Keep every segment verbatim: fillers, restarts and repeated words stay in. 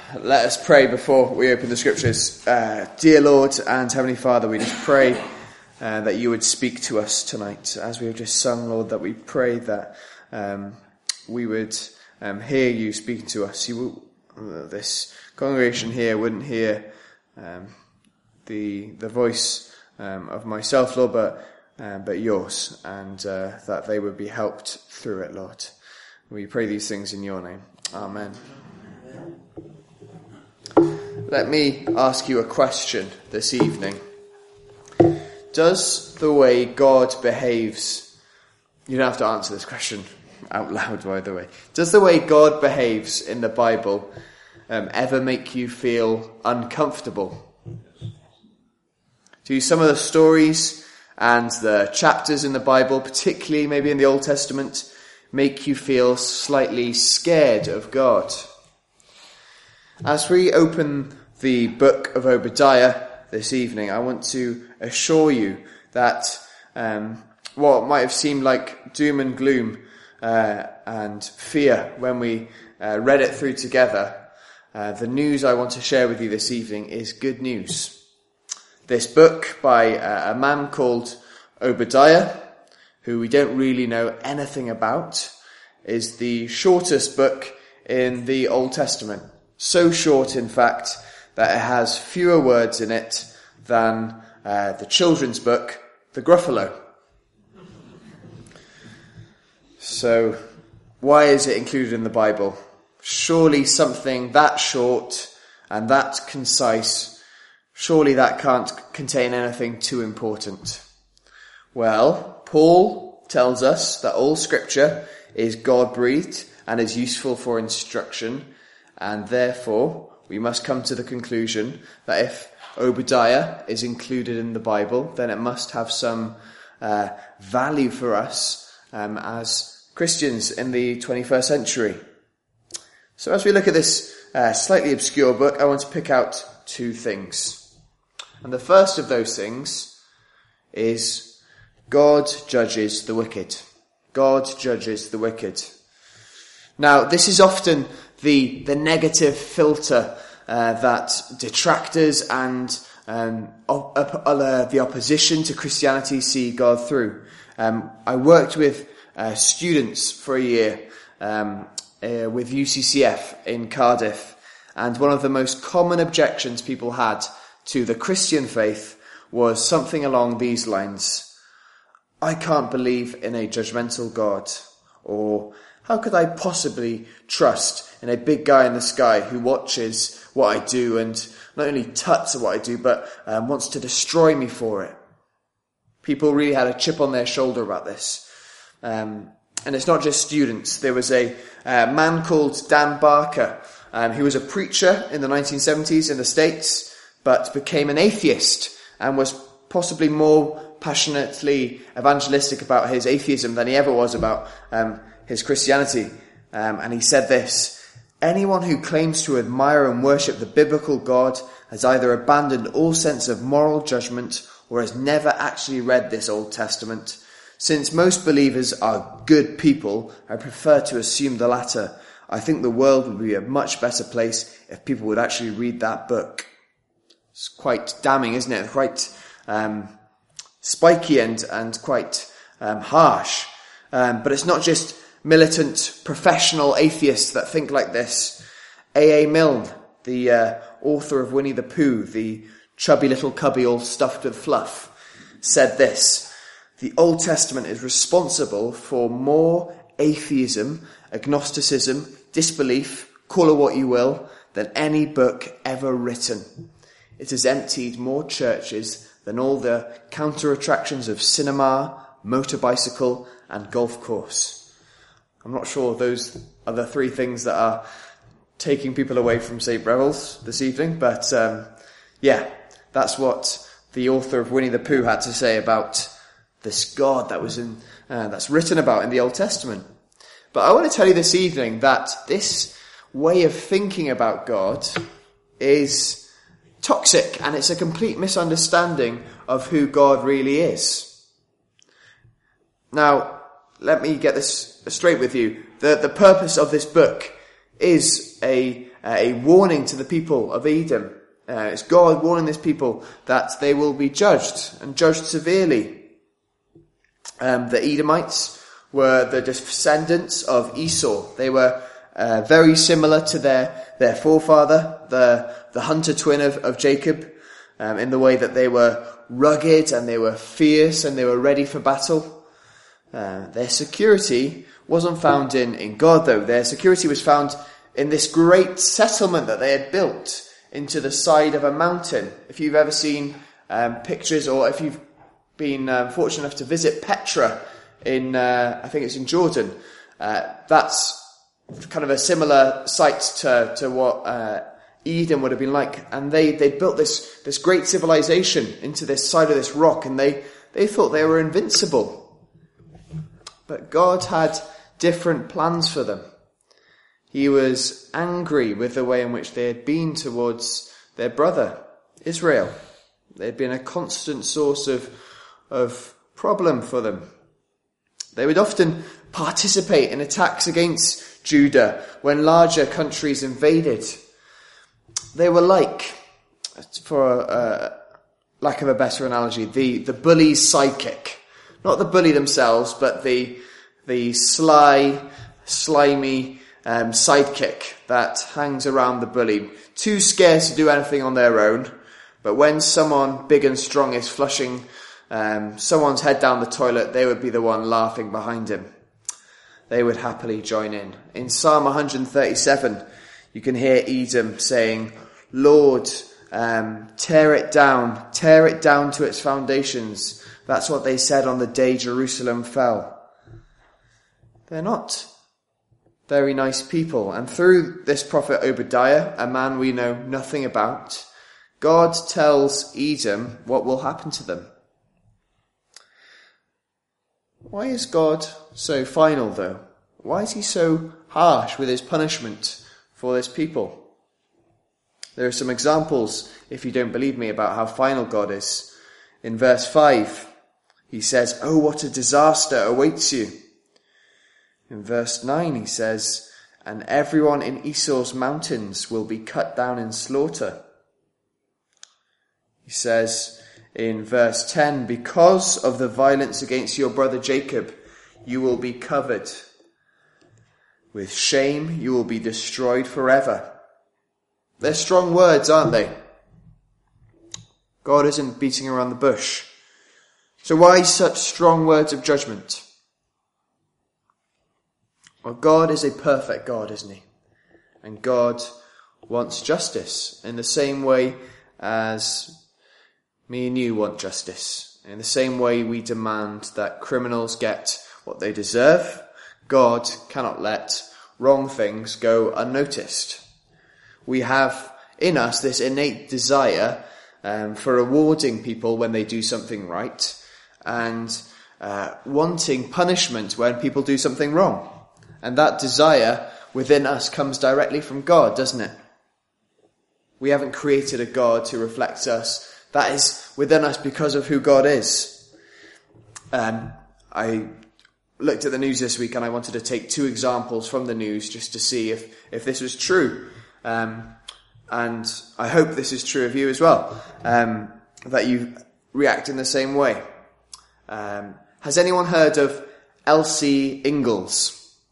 Let us pray before we open the scriptures. Uh, dear Lord and Heavenly Father, we just pray uh, that you would speak to us tonight. As we have just sung, Lord, that we pray that um, we would um, hear you speaking to us. You will, uh, this congregation here wouldn't hear um, the the voice um, of myself, Lord, but uh, but yours, and uh, that they would be helped through it, Lord. We pray these things in your name. Amen. Let me ask you a question this evening. Does the way God behaves... You don't have to answer this question out loud, by the way. Does the way God behaves in the Bible um, ever make you feel uncomfortable? Do some of the stories and the chapters in the Bible, particularly maybe in the Old Testament, make you feel slightly scared of God? As we open the book of Obadiah this evening, I want to assure you that um, what might have seemed like doom and gloom uh, and fear when we uh, read it through together, uh, the news I want to share with you this evening is good news. This book by uh, a man called Obadiah, who we don't really know anything about, is the shortest book in the Old Testament. So short, in fact, that it has fewer words in it than uh, the children's book, The Gruffalo. So, why is it included in the Bible? Surely something that short and that concise, surely that can't contain anything too important. Well, Paul tells us that all scripture is God-breathed and is useful for instruction, and therefore we must come to the conclusion that if Obadiah is included in the Bible, then it must have some uh, value for us um, as Christians in the twenty-first century. So as we look at this uh, slightly obscure book, I want to pick out two things. And the first of those things is God judges the wicked. God judges the wicked. Now, this is often the the negative filter uh, that detractors and um, op- uh, the opposition to Christianity see God through. Um, I worked with uh, students for a year um, uh, with U C C F in Cardiff, and one of the most common objections people had to the Christian faith was something along these lines: I can't believe in a judgmental God, or how could I possibly trust in a big guy in the sky who watches what I do and not only tuts at what I do, but um, wants to destroy me for it? People really had a chip on their shoulder about this. Um, and it's not just students. There was a uh, man called Dan Barker, um, who was a preacher in the nineteen seventies in the States, but became an atheist and was possibly more passionately evangelistic about his atheism than he ever was about um, his Christianity. Um, and he said this: anyone who claims to admire and worship the biblical God has either abandoned all sense of moral judgment or has never actually read this Old Testament. Since most believers are good people, I prefer to assume the latter. I think the world would be a much better place if people would actually read that book. It's quite damning, isn't it? Quite um, spiky and, and quite um, harsh. Um, but it's not just militant, professional atheists that think like this. A A Milne, the uh, author of Winnie the Pooh, the chubby little cubby all stuffed with fluff, said this: the Old Testament is responsible for more atheism, agnosticism, disbelief, call it what you will, than any book ever written. It has emptied more churches than all the counter-attractions of cinema, motor bicycle, and golf course. I'm not sure those are the three things that are taking people away from Saint Breville's this evening, but um, yeah, that's what the author of Winnie the Pooh had to say about this God that was in uh, that's written about in the Old Testament. But I want to tell you this evening that this way of thinking about God is toxic, and it's a complete misunderstanding of who God really is. Now, let me get this straight with you. The, the purpose of this book is a, a warning to the people of Edom. Uh, it's God warning this people that they will be judged, and judged severely. Um, the Edomites were the descendants of Esau. They were uh, very similar to their, their forefather, the, the hunter twin of, of Jacob, um, in the way that they were rugged and they were fierce and they were ready for battle. Uh, their security wasn't found in, in God, though. Their security was found in this great settlement that they had built into the side of a mountain. If you've ever seen um, pictures, or if you've been um, fortunate enough to visit Petra in, uh, I think it's in Jordan, uh, that's kind of a similar site to, to what uh, Edom would have been like. And they, they built this, this great civilization into this side of this rock, and they, they thought they were invincible. But God had different plans for them. He was angry with the way in which they had been towards their brother, Israel. They had been a constant source of, of problem for them. They would often participate in attacks against Judah when larger countries invaded. They were like, for uh, lack of a better analogy, the, the bully's sidekick. Not the bully themselves, but the the sly, slimy um, sidekick that hangs around the bully. Too scared to do anything on their own, but when someone big and strong is flushing um, someone's head down the toilet, they would be the one laughing behind him. They would happily join in. In Psalm one thirty-seven, you can hear Edom saying, Lord, um, tear it down, tear it down to its foundations. That's what they said on the day Jerusalem fell. They're not very nice people. And through this prophet Obadiah, a man we know nothing about, God tells Edom what will happen to them. Why is God so final, though? Why is he so harsh with his punishment for this people? There are some examples, if you don't believe me, about how final God is. In verse five, he says, oh, what a disaster awaits you. In verse nine, he says, and everyone in Esau's mountains will be cut down in slaughter. He says in verse ten, because of the violence against your brother Jacob, you will be covered. With shame, you will be destroyed forever. They're strong words, aren't they? God isn't beating around the bush. So why such strong words of judgment? Well, God is a perfect God, isn't he? And God wants justice in the same way as me and you want justice. In the same way we demand that criminals get what they deserve, God cannot let wrong things go unnoticed. We have in us this innate desire um, for rewarding people when they do something right, and uh, wanting punishment when people do something wrong. And that desire within us comes directly from God, doesn't it? We haven't created a God who reflects us. That is within us because of who God is. Um, I looked at the news this week and I wanted to take two examples from the news just to see if, if this was true. Um, and I hope this is true of you as well, um, that you react in the same way. Um, has anyone heard of Elsie Ingles?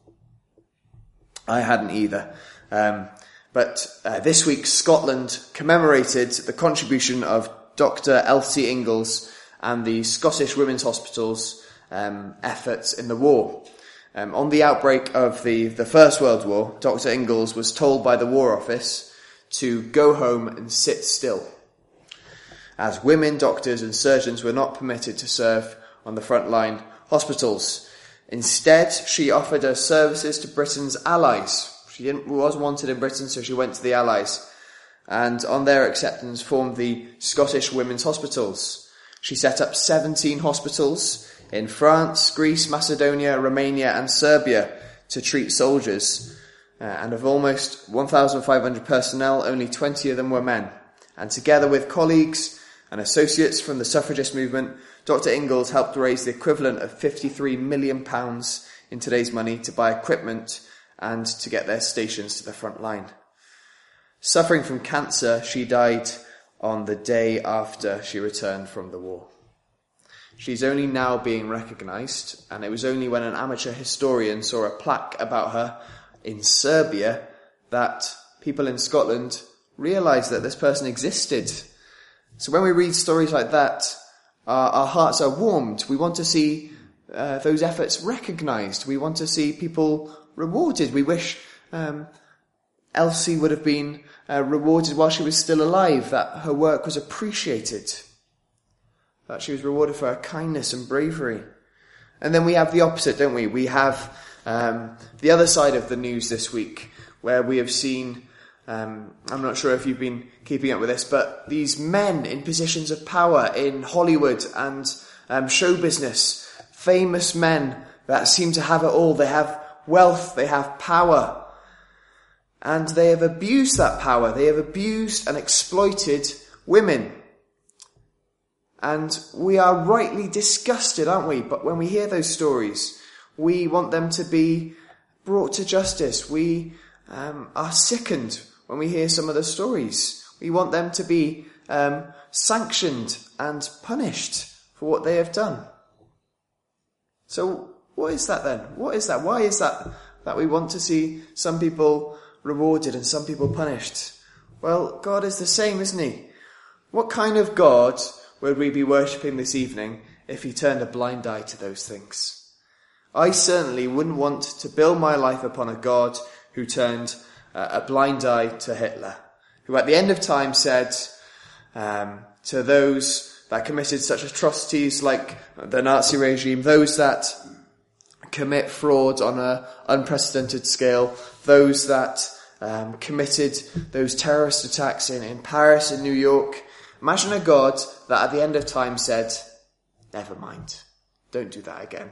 I hadn't either. Um, but uh, this week, Scotland commemorated the contribution of Doctor Elsie Ingles and the Scottish Women's Hospital's um, efforts in the war. Um, on the outbreak of the, the First World War, Doctor Ingles was told by the War Office to go home and sit still, as women doctors and surgeons were not permitted to serve on the frontline hospitals. Instead, she offered her services to Britain's allies. She didn't, was wanted in Britain, so she went to the allies. And on their acceptance formed the Scottish Women's Hospitals. She set up seventeen hospitals in France, Greece, Macedonia, Romania and Serbia to treat soldiers. Uh, and of almost one thousand five hundred personnel, only twenty of them were men. And together with colleagues and associates from the suffragist movement, Doctor Ingles helped raise the equivalent of fifty-three million pounds in today's money to buy equipment and to get their stations to the front line. Suffering from cancer, she died on the day after she returned from the war. She's only now being recognised, and it was only when an amateur historian saw a plaque about her in Serbia that people in Scotland realised that this person existed. So when we read stories like that, our, our hearts are warmed. We want to see uh, those efforts recognised. We want to see people rewarded. We wish um, Elsie would have been uh, rewarded while she was still alive, that her work was appreciated, that she was rewarded for her kindness and bravery. And then we have the opposite, don't we? We have um, the other side of the news this week, where we have seen, um, I'm not sure if you've been keeping up with this, but these men in positions of power in Hollywood and um, show business, famous men that seem to have it all. They have wealth, they have power, and they have abused that power. They have abused and exploited women. And we are rightly disgusted, aren't we? But when we hear those stories, we want them to be brought to justice. We um, are sickened when we hear some of the stories. We want them to be um, sanctioned and punished for what they have done. So what is that then? What is that? Why is that that we want to see some people rewarded and some people punished? Well, God is the same, isn't he? What kind of God would we be worshipping this evening if he turned a blind eye to those things? I certainly wouldn't want to build my life upon a God who turned uh, a blind eye to Hitler, who at the end of time said um, to those that committed such atrocities like the Nazi regime, those that commit fraud on an unprecedented scale, those that um, committed those terrorist attacks in, in Paris and New York. Imagine a God that at the end of time said, never mind, don't do that again.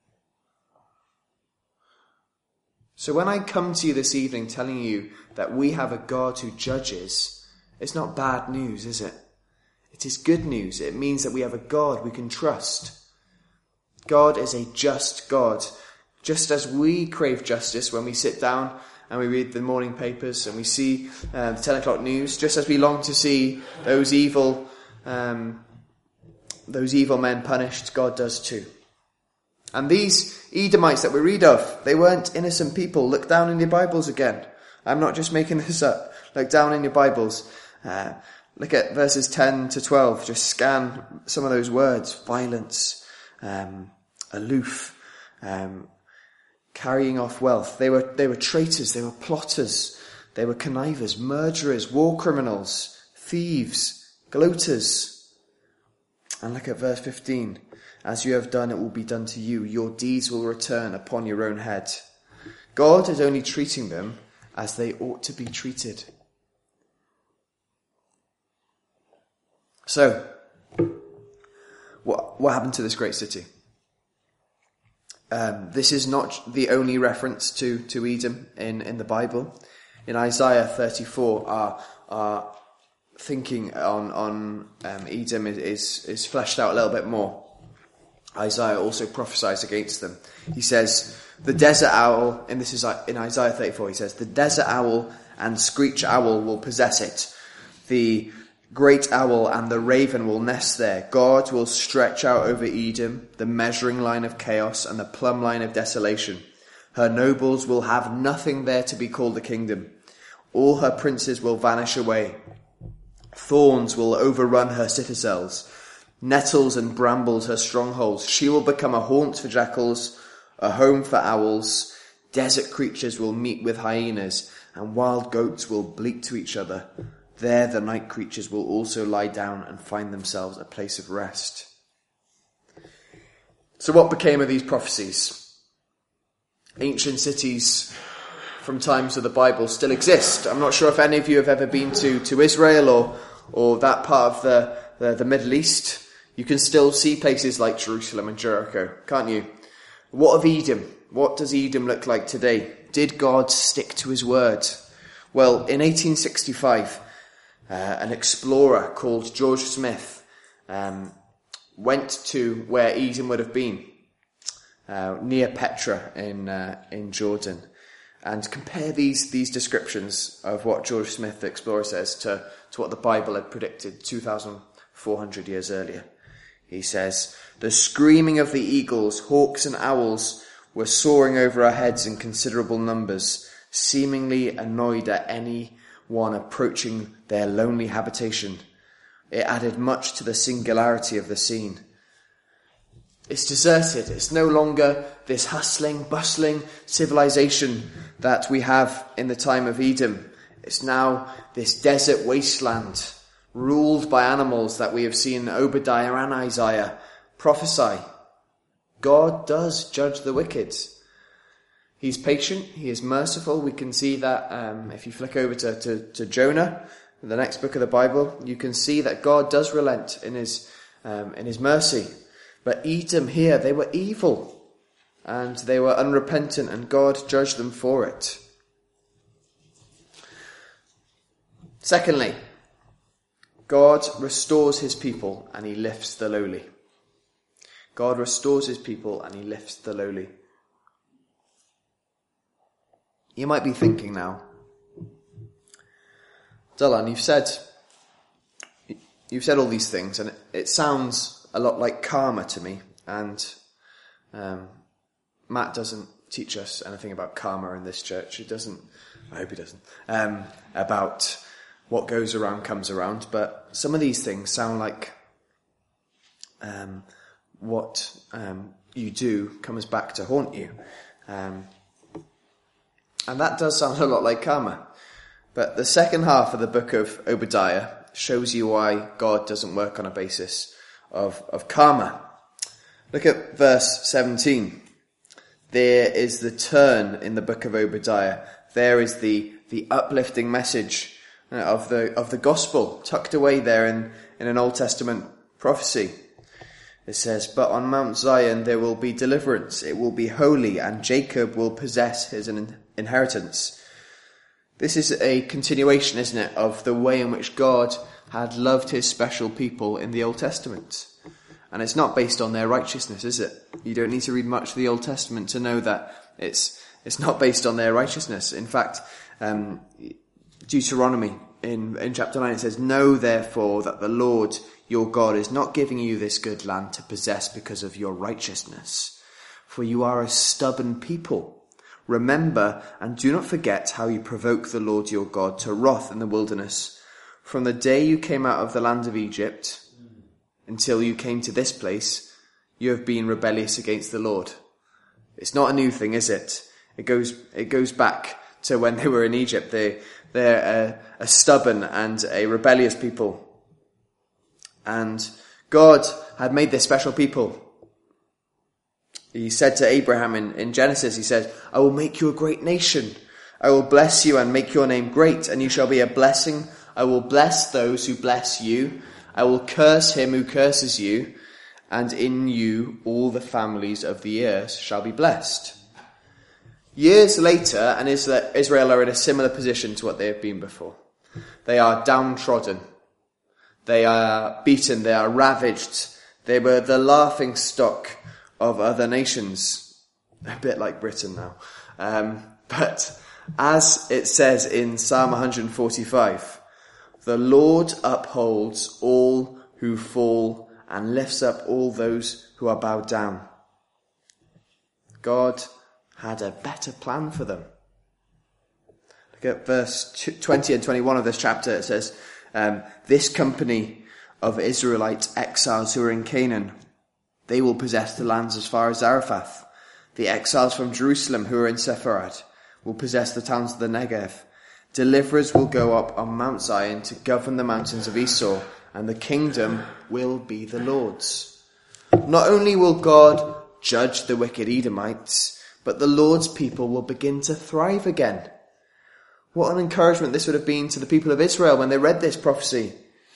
So when I come to you this evening telling you that we have a God who judges, it's not bad news, is it? It is good news. It means that we have a God we can trust. God is a just God. Just as we crave justice when we sit down and we read the morning papers and we see uh, the ten o'clock news, just as we long to see those evil, um, those evil men punished, God does too. And these Edomites that we read of, they weren't innocent people. Look down in your Bibles again. I'm not just making this up. Look down in your Bibles. Uh, look at verses ten to twelve. Just scan some of those words. Violence, um, aloof, um, carrying off wealth. They were, they were traitors. They were plotters. They were connivers, murderers, war criminals, thieves, gloaters. And look at verse fifteen. As you have done, it will be done to you. Your deeds will return upon your own head. God is only treating them as they ought to be treated. So, what, what happened to this great city? Um, this is not the only reference to, to Edom in, in the Bible. In Isaiah thirty-four, our, our thinking on, on um, Edom is, is, is fleshed out a little bit more. Isaiah also prophesies against them. He says, the desert owl, and this is in Isaiah thirty-four, he says, the desert owl and screech owl will possess it. The great owl and the raven will nest there. God will stretch out over Edom the measuring line of chaos and the plumb line of desolation. Her nobles will have nothing there to be called a kingdom. All her princes will vanish away. Thorns will overrun her citadels. Nettles and brambles her strongholds. She will become a haunt for jackals, a home for owls. Desert creatures will meet with hyenas, and wild goats will bleat to each other. There the night creatures will also lie down and find themselves a place of rest. So what became of these prophecies? Ancient cities from times of the Bible still exist. I'm not sure if any of you have ever been to, to Israel or, or that part of the, the, the Middle East. You can still see places like Jerusalem and Jericho, can't you? What of Edom? What does Edom look like today? Did God stick to his word? Well, in eighteen sixty-five, uh, an explorer called George Smith um, went to where Edom would have been, uh, near Petra in uh, in Jordan. And compare these these descriptions of what George Smith, the explorer, says to, to what the Bible had predicted two thousand four hundred years earlier. He says, "The screaming of the eagles, hawks and owls were soaring over our heads in considerable numbers, seemingly annoyed at any one approaching their lonely habitation. It added much to the singularity of the scene. It's deserted. It's no longer this hustling, bustling civilization that we have in the time of Edom. It's now this desert wasteland ruled by animals that we have seen Obadiah and Isaiah prophesy. God does judge the wicked. He's patient. He is merciful. We can see that um, if you flick over to, to, to Jonah, the next book of the Bible, you can see that God does relent in his um, in his mercy. But Edom here, they were evil and they were unrepentant, and God judged them for it. Secondly, God restores his people and he lifts the lowly. God restores his people and he lifts the lowly. You might be thinking now, Dylan, you've said you've said all these things, and it, it sounds a lot like karma to me, and um, Matt doesn't teach us anything about karma in this church. He doesn't, I hope he doesn't, um, about what goes around comes around, but some of these things sound like um, what um, you do comes back to haunt you. Um, and that does sound a lot like karma. But the second half of the book of Obadiah shows you why God doesn't work on a basis of, of karma. Look at verse seventeen. There is the turn in the book of Obadiah. There is the, the uplifting message of the of the gospel tucked away there in, in an Old Testament prophecy. It says, "But on Mount Zion there will be deliverance. It will be holy, and Jacob will possess his inheritance." This is a continuation, isn't it, of the way in which God had loved his special people in the Old Testament. And it's not based on their righteousness, is it? You don't need to read much of the Old Testament to know that it's it's not based on their righteousness. In fact, um, Deuteronomy in, in chapter nine, it says, "Know therefore that the Lord your God is not giving you this good land to possess because of your righteousness, for you are a stubborn people. Remember and do not forget how you provoked the Lord your God to wrath in the wilderness. From the day you came out of the land of Egypt until you came to this place, you have been rebellious against the Lord." It's not a new thing, is it? It goes it goes back to when they were in Egypt. They, they're a, a stubborn and a rebellious people. And God had made this special people. He said to Abraham in, in Genesis, he said, "I will make you a great nation. I will bless you and make your name great, and you shall be a blessing. I will bless those who bless you. I will curse him who curses you, and in you all the families of the earth shall be blessed." Years later, and Israel are in a similar position to what they have been before. They are downtrodden. They are beaten. They are ravaged. They were the laughing stock of other nations. A bit like Britain now. Um, but as it says in Psalm one forty-five, "The Lord upholds all who fall and lifts up all those who are bowed down." God had a better plan for them. Look at verse twenty and twenty-one of this chapter. It says, um, "This company of Israelite exiles who are in Canaan, they will possess the lands as far as Zarephath. The exiles from Jerusalem who are in Sepharad will possess the towns of the Negev. Deliverers will go up on Mount Zion to govern the mountains of Esau, and the kingdom will be the Lord's." Not only will God judge the wicked Edomites, but the Lord's people will begin to thrive again. What an encouragement this would have been to the people of Israel when they read this prophecy.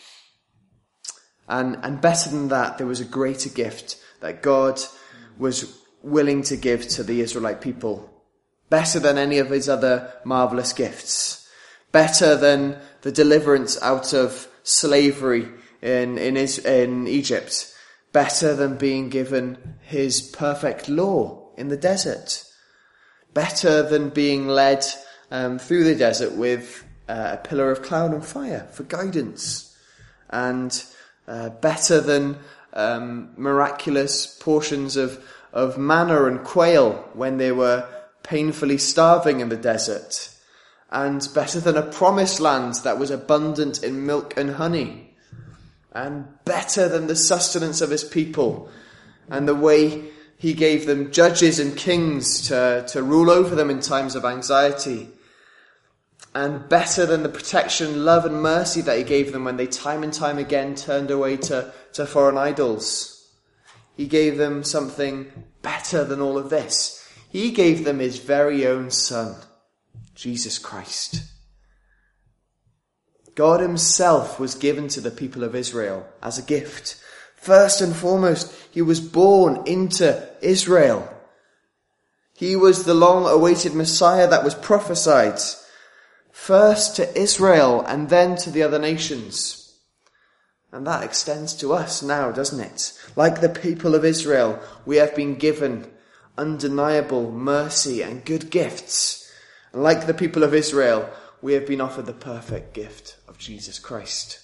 And, and better than that, there was a greater gift that God was willing to give to the Israelite people. Better than any of his other marvelous gifts. Better than the deliverance out of slavery in, in, in Egypt. Better than being given his perfect law in the desert. better than being led um, through the desert with uh, a pillar of cloud and fire for guidance, and uh, better than um, miraculous portions of, of manna and quail when they were painfully starving in the desert, and better than a promised land that was abundant in milk and honey, and better than the sustenance of his people and the way he gave them judges and kings to, to rule over them in times of anxiety, and better than the protection, love and mercy that he gave them when they time and time again turned away to, to foreign idols. He gave them something better than all of this. He gave them his very own Son, Jesus Christ. God himself was given to the people of Israel as a gift. First and foremost, he was born into Israel. He was the long-awaited Messiah that was prophesied. First to Israel and then to the other nations. And that extends to us now, doesn't it? Like the people of Israel, we have been given undeniable mercy and good gifts. And like the people of Israel, we have been offered the perfect gift of Jesus Christ.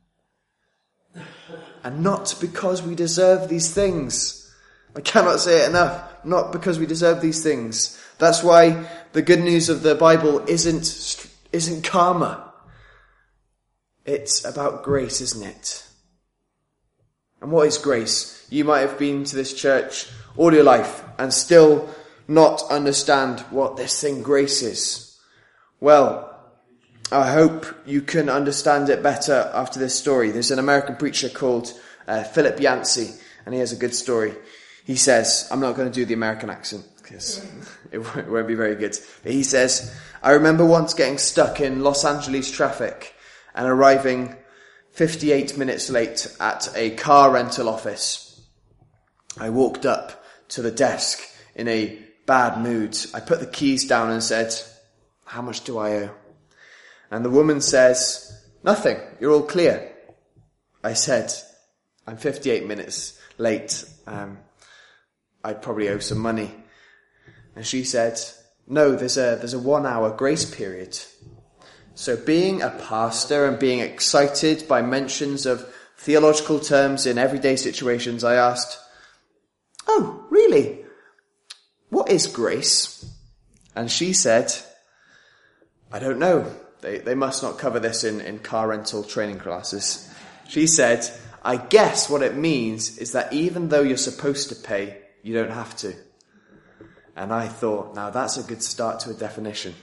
And not because we deserve these things. I cannot say it enough. Not because we deserve these things. That's why the good news of the Bible isn't, isn't karma. It's about grace, isn't it? And what is grace? You might have been to this church all your life and still not understand what this thing grace is. Well, I hope you can understand it better after this story. There's an American preacher called uh, Philip Yancey, and he has a good story. He says, I'm not going to do the American accent because it won't be very good. But he says, I remember once getting stuck in Los Angeles traffic and arriving fifty-eight minutes late at a car rental office. I walked up to the desk in a bad mood. I put the keys down and said, how much do I owe? And the woman says, nothing, you're all clear. I said, I'm fifty-eight minutes late. Um, I probably owe some money. And she said, no, there's a, there's a one hour grace period. So being a pastor and being excited by mentions of theological terms in everyday situations, I asked, oh, really? What is grace? And she said, I don't know. They, they must not cover this in, in car rental training classes. She said, I guess what it means is that even though you're supposed to pay, you don't have to. And I thought, now that's a good start to a definition.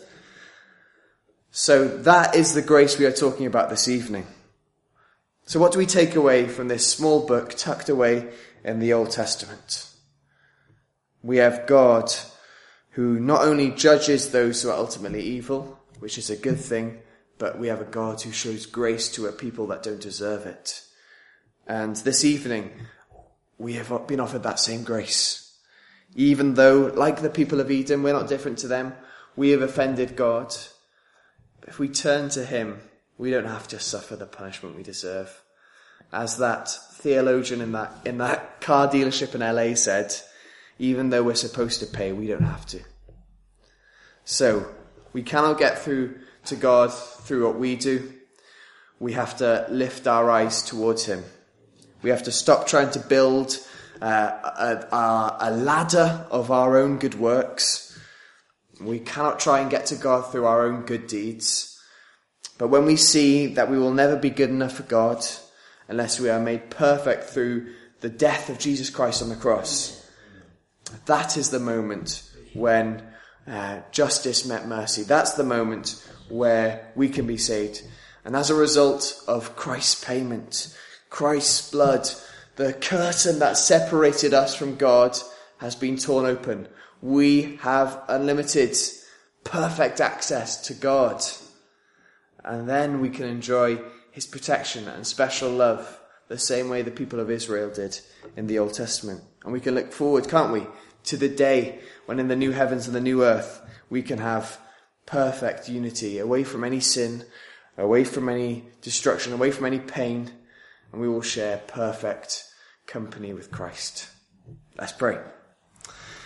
So that is the grace we are talking about this evening. So what do we take away from this small book tucked away in the Old Testament? We have God who not only judges those who are ultimately evil, which is a good thing, but we have a God who shows grace to a people that don't deserve it. And this evening, we have been offered that same grace. Even though, like the people of Eden, we're not different to them, we have offended God. But if we turn to him, we don't have to suffer the punishment we deserve. As that theologian in that, in that car dealership in L A said, even though we're supposed to pay, we don't have to. So, we cannot get through to God through what we do. We have to lift our eyes towards him. We have to stop trying to build uh, a, a, a ladder of our own good works. We cannot try and get to God through our own good deeds. But when we see that we will never be good enough for God unless we are made perfect through the death of Jesus Christ on the cross, that is the moment when uh, justice met mercy. That's the moment where we can be saved. And as a result of Christ's payment, Christ's blood, the curtain that separated us from God has been torn open. We have unlimited, perfect access to God. And then we can enjoy his protection and special love the same way the people of Israel did in the Old Testament. And we can look forward, can't we, to the day when in the new heavens and the new earth we can have perfect unity, away from any sin, away from any destruction, away from any pain, and we will share perfect company with Christ. Let's pray.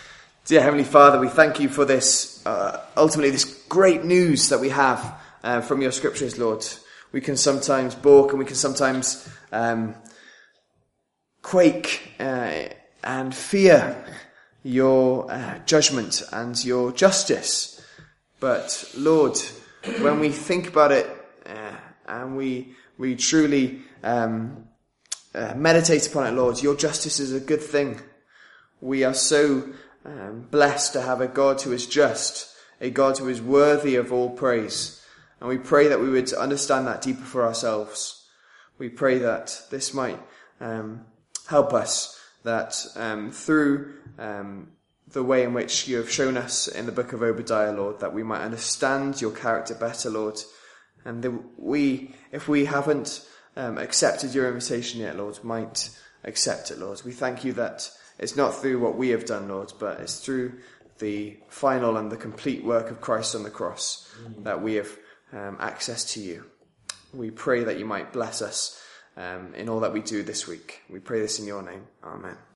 Dear Heavenly Father, we thank you for this, uh, ultimately this great news that we have uh, from your scriptures, Lord. We can sometimes balk and we can sometimes um, quake uh, and fear your uh, judgment and your justice. But Lord, when we think about it uh, and we we truly um, uh, meditate upon it, Lord, your justice is a good thing. We are so um, blessed to have a God who is just, a God who is worthy of all praise. And we pray that we would understand that deeper for ourselves. We pray that this might um, help us, that um, through um, the way in which you have shown us in the book of Obadiah, Lord, that we might understand your character better, Lord. And that we, if we haven't um, accepted your invitation yet, Lord, might accept it, Lord. We thank you that it's not through what we have done, Lord, but it's through the final and the complete work of Christ on the cross mm. that we have um, access to you. We pray that you might bless us um, in all that we do this week. We pray this in your name. Amen.